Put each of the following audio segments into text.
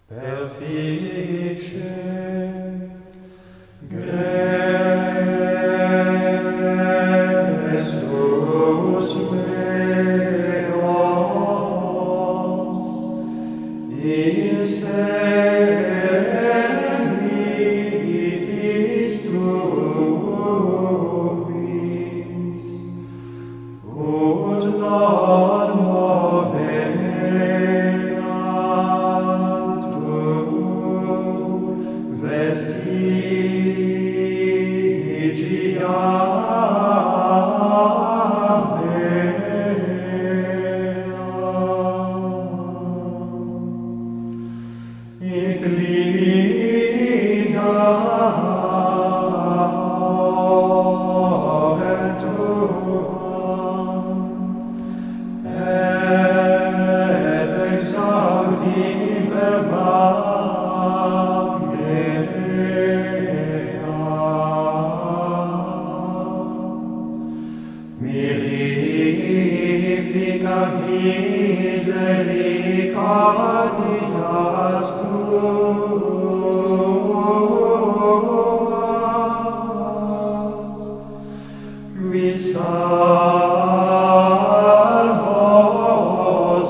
Perfice Gressus meos in sennitis tuis ut non moveat vestigia inclina et exaudi verbam mirificat misericordias tuas, qui salvos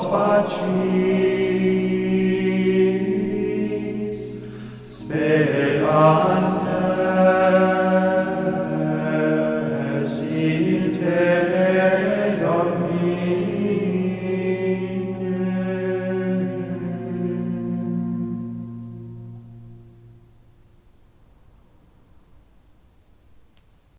facis, sperantes in te dormi.